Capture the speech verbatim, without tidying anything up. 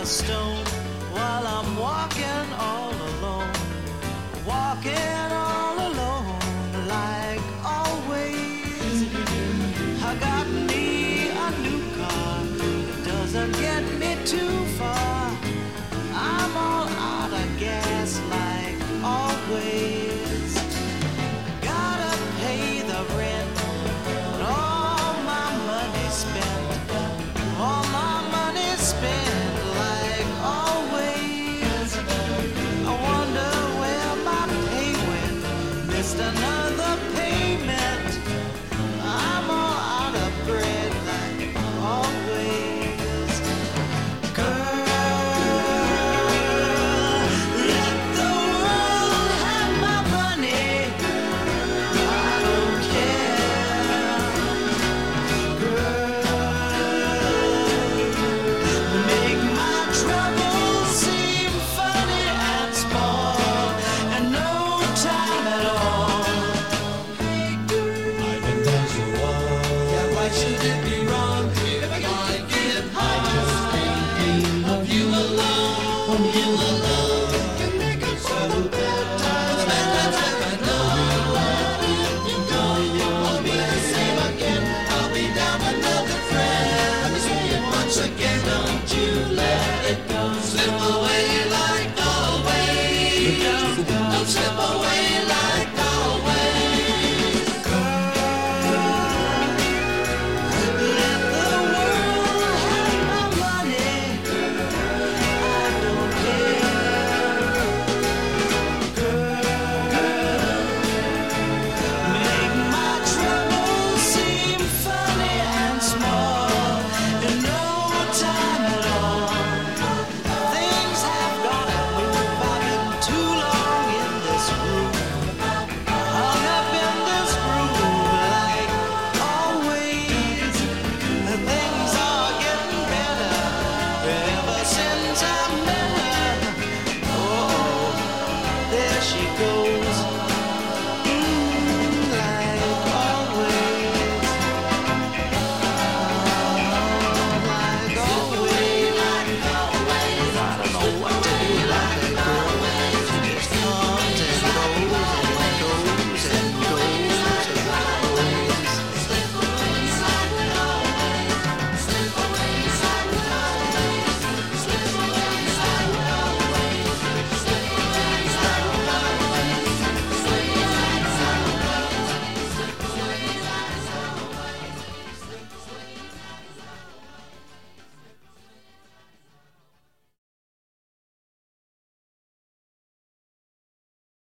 a stone while I'm walking all alone, walking all alone like always. I got me a new car, it doesn't get me too far. I'm all out of gas like always. Gotta pay the rent, and all my money spent, all my money spent like always. I wonder where my pay went, missed another payment. I'm all out of bread like always. Girl, let the world have my money, I don't care. Girl, make my troubles seem funny and small, and no time at all. Hey girl, I've been dancing wild. yeah, why should it be wrong?